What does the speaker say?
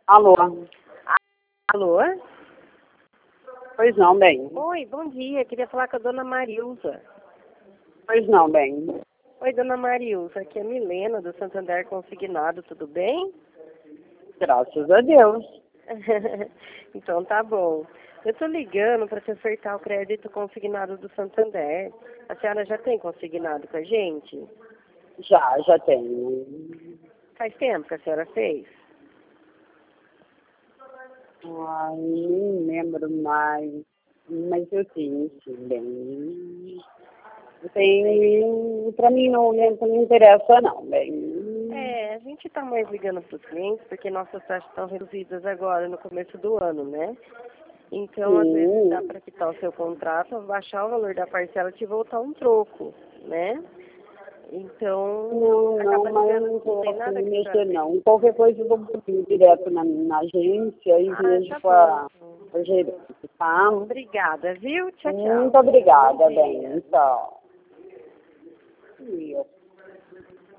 Alô? Alô? Pois não, bem. Oi, bom dia. Queria falar com a dona Marilza. Pois não, bem. Oi, dona Marilza. Aqui é a Milena, do Santander Consignado. Tudo bem? Graças a Deus. Então tá bom. Eu tô ligando para te ofertar o crédito consignado do Santander. A senhora já tem consignado com a gente? Já tenho. Faz tempo que a senhora fez? Ai, nem lembro mais. Mas eu tenho, sim, bem. Pra mim não interessa não, bem. A gente tá mais ligando para os clientes porque nossas taxas estão reduzidas agora no começo do ano, né? Então, às vezes dá para quitar o seu contrato, baixar o valor da parcela e te voltar um troco, né? Então, Não, mas eu não tô afim de mexer, não. Qualquer coisa eu vou um pouquinho direto na agência e vejo com a gerente, tá? Obrigada, viu? Tchau, tchau. Muito obrigada, bem. Então.